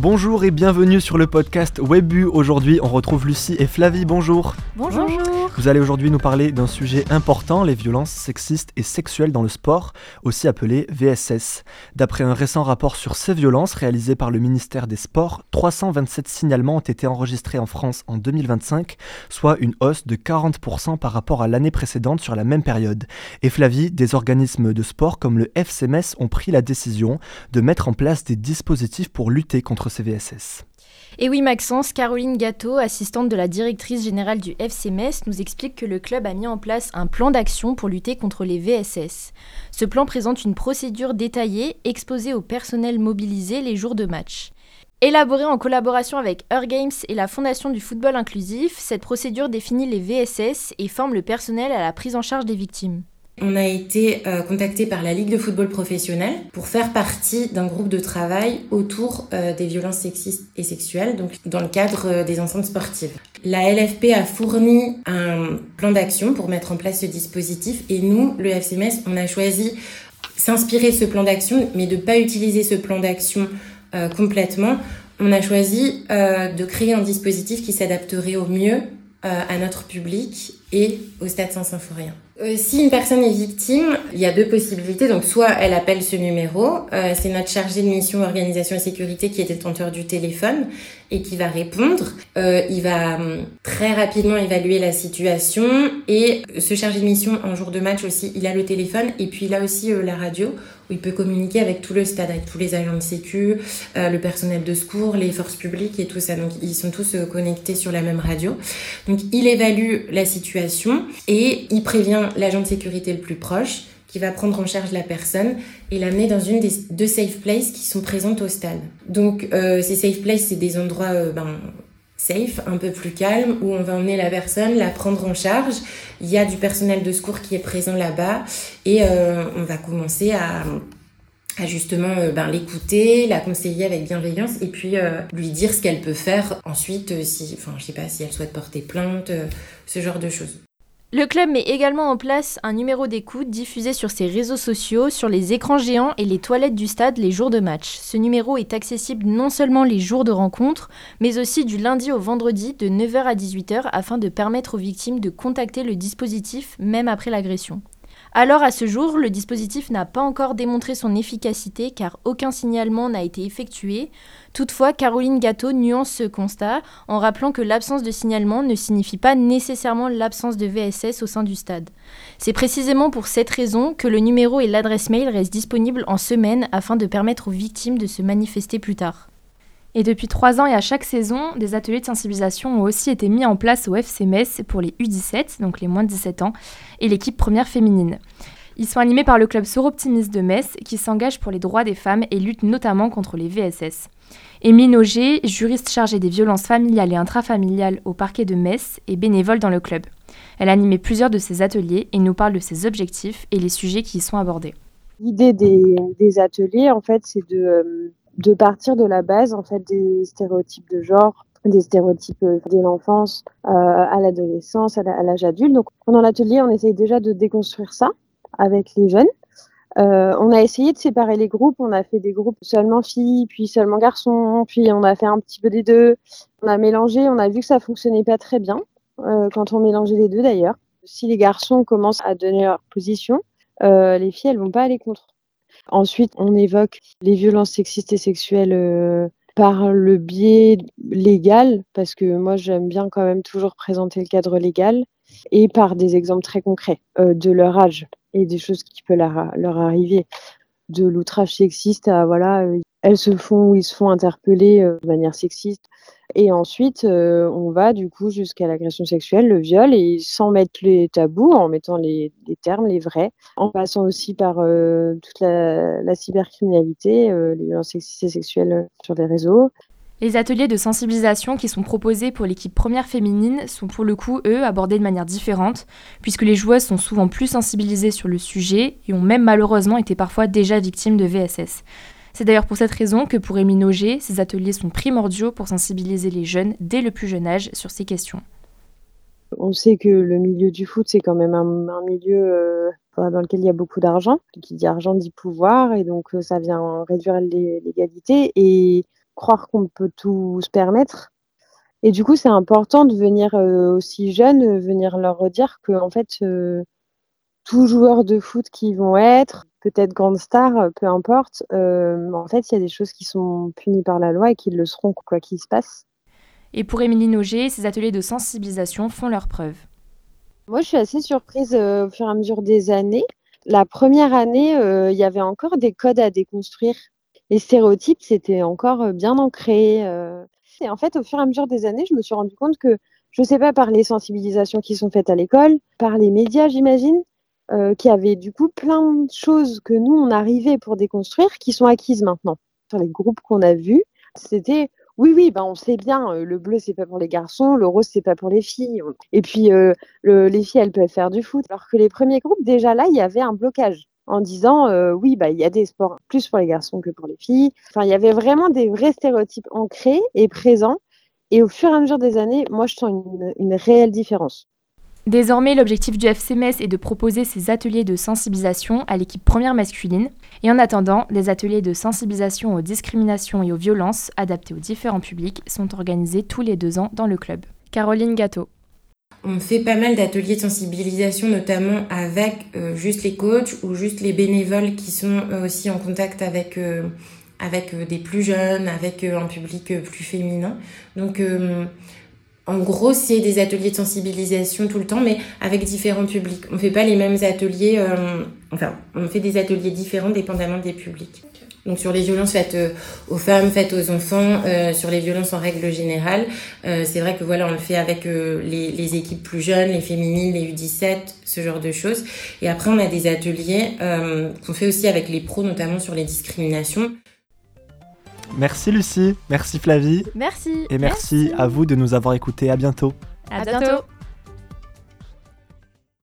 Bonjour et bienvenue sur le podcast Webu. Aujourd'hui, on retrouve Lucie et Flavie. Bonjour. Bonjour. Vous allez aujourd'hui nous parler d'un sujet important, les violences sexistes et sexuelles dans le sport, aussi appelé VSS. D'après un récent rapport sur ces violences réalisé par le ministère des Sports, 327 signalements ont été enregistrés en France en 2025, soit une hausse de 40% par rapport à l'année précédente sur la même période. Et Flavie, des organismes de sport comme le FC Metz ont pris la décision de mettre en place des dispositifs pour lutter contre ces VSS. Et oui Maxence, Caroline Gâteau, assistante de la directrice générale du FC Metz, nous explique que le club a mis en place un plan d'action pour lutter contre les VSS. Ce plan présente une procédure détaillée exposée au personnel mobilisé les jours de match. Élaborée en collaboration avec Eurgames et la Fondation du football inclusif, cette procédure définit les VSS et forme le personnel à la prise en charge des victimes. On a été contacté par la Ligue de football professionnel pour faire partie d'un groupe de travail autour des violences sexistes et sexuelles, donc dans le cadre des enceintes sportives. La LFP a fourni un plan d'action pour mettre en place ce dispositif et nous, le FC Metz, on a choisi s'inspirer de ce plan d'action, mais de pas utiliser ce plan d'action complètement. On a choisi de créer un dispositif qui s'adapterait au mieux à notre public et au Stade Saint-Symphorien. Si une personne est victime, il y a deux possibilités. Donc, soit elle appelle ce numéro, c'est notre chargé de mission organisation et sécurité qui est détenteur du téléphone et qui va répondre. Il va très rapidement évaluer la situation et ce chargé de mission en jour de match aussi, il a le téléphone et puis il a aussi la radio où il peut communiquer avec tout le stade, avec tous les agents de sécu, le personnel de secours, les forces publiques et tout ça. Donc, ils sont tous connectés sur la même radio. Donc, il évalue la situation et il prévient l'agent de sécurité le plus proche qui va prendre en charge la personne et l'amener dans une des deux safe places qui sont présentes au stade. Donc ces safe places, c'est des endroits safe, un peu plus calmes, où on va emmener la personne, la prendre en charge. Il y a du personnel de secours qui est présent là-bas et on va commencer à justement l'écouter, la conseiller avec bienveillance et puis lui dire ce qu'elle peut faire ensuite si elle souhaite porter plainte, ce genre de choses. Le club met également en place un numéro d'écoute diffusé sur ses réseaux sociaux, sur les écrans géants et les toilettes du stade les jours de match. Ce numéro est accessible non seulement les jours de rencontre, mais aussi du lundi au vendredi de 9h à 18h afin de permettre aux victimes de contacter le dispositif même après l'agression. Alors à ce jour, le dispositif n'a pas encore démontré son efficacité car aucun signalement n'a été effectué. Toutefois, Caroline Gâteau nuance ce constat en rappelant que l'absence de signalement ne signifie pas nécessairement l'absence de VSS au sein du stade. C'est précisément pour cette raison que le numéro et l'adresse mail restent disponibles en semaine afin de permettre aux victimes de se manifester plus tard. Et depuis 3 ans et à chaque saison, des ateliers de sensibilisation ont aussi été mis en place au FC Metz pour les U17, donc les moins de 17 ans, et l'équipe première féminine. Ils sont animés par le club Soroptimiste de Metz qui s'engage pour les droits des femmes et lutte notamment contre les VSS. Émilie Auger, juriste chargée des violences familiales et intrafamiliales au parquet de Metz, est bénévole dans le club. Elle a animé plusieurs de ces ateliers et nous parle de ses objectifs et les sujets qui y sont abordés. L'idée des ateliers, en fait, c'est de partir de la base, en fait, des stéréotypes de genre, des stéréotypes dès l'enfance à l'adolescence, à l'âge adulte. Donc, pendant l'atelier, on essaye déjà de déconstruire ça avec les jeunes. On a essayé de séparer les groupes. On a fait des groupes seulement filles, puis seulement garçons, puis on a fait un petit peu des deux. On a mélangé, on a vu que ça fonctionnait pas très bien quand on mélangeait les deux d'ailleurs. Si les garçons commencent à donner leur position, les filles, elles vont pas aller contre. Ensuite, on évoque les violences sexistes et sexuelles par le biais légal, parce que moi, j'aime bien quand même toujours présenter le cadre légal, et par des exemples très concrets de leur âge et des choses qui peuvent leur arriver. De l'outrage sexiste à, ils se font interpeller de manière sexiste. Et ensuite, on va du coup jusqu'à l'agression sexuelle, le viol, et sans mettre les tabous, en mettant les termes, les vrais, en passant aussi par toute la cybercriminalité, les violences sexistes et sexuelles sur les réseaux. Les ateliers de sensibilisation qui sont proposés pour l'équipe première féminine sont pour le coup, eux, abordés de manière différente, puisque les joueuses sont souvent plus sensibilisées sur le sujet et ont même malheureusement été parfois déjà victimes de VSS. C'est d'ailleurs pour cette raison que pour Émilie Auger, ces ateliers sont primordiaux pour sensibiliser les jeunes dès le plus jeune âge sur ces questions. On sait que le milieu du foot, c'est quand même un milieu dans lequel il y a beaucoup d'argent. Qui dit argent dit pouvoir, et donc ça vient réduire l'égalité. Et croire qu'on peut tout se permettre. Et du coup, c'est important de venir aussi jeune, venir leur redire que en fait, tout joueur de foot qu'ils vont être, peut-être grande star, peu importe, en fait, il y a des choses qui sont punies par la loi et qui le seront quoi qu'il se passe. Et pour Émilie Noger, ces ateliers de sensibilisation font leurs preuves. Moi, je suis assez surprise au fur et à mesure des années. La première année, il y avait encore des codes à déconstruire. Les stéréotypes, c'était encore bien ancré. Et en fait, au fur et à mesure des années, je me suis rendu compte que, je ne sais pas, par les sensibilisations qui sont faites à l'école, par les médias, j'imagine, qu'il y avait du coup plein de choses que nous, on arrivait pour déconstruire qui sont acquises maintenant. Sur les groupes qu'on a vus, c'était oui, ben on sait bien, le bleu, c'est pas pour les garçons, le rose, c'est pas pour les filles. Et puis, les filles, elles peuvent faire du foot. Alors que les premiers groupes, déjà là, il y avait un blocage en disant oui, bah, il y a des sports plus pour les garçons que pour les filles. Enfin, il y avait vraiment des vrais stéréotypes ancrés et présents. Et au fur et à mesure des années, moi, je sens une réelle différence. Désormais, l'objectif du FC Metz est de proposer ces ateliers de sensibilisation à l'équipe première masculine. Et en attendant, des ateliers de sensibilisation aux discriminations et aux violences adaptés aux différents publics sont organisés tous les 2 ans dans le club. Caroline Gâteau. On fait pas mal d'ateliers de sensibilisation, notamment avec juste les coachs ou juste les bénévoles qui sont aussi en contact avec des plus jeunes, avec un public plus féminin. Donc, en gros, c'est des ateliers de sensibilisation tout le temps, mais avec différents publics. On fait pas les mêmes ateliers, on fait des ateliers différents dépendamment des publics. Donc sur les violences faites aux femmes, faites aux enfants, sur les violences en règle générale, c'est vrai que voilà, on le fait avec les équipes plus jeunes, les féminines, les U17, ce genre de choses. Et après, on a des ateliers qu'on fait aussi avec les pros, notamment sur les discriminations. Merci Lucie, merci Flavie. Merci. Et merci à vous de nous avoir écoutés. À bientôt. À bientôt.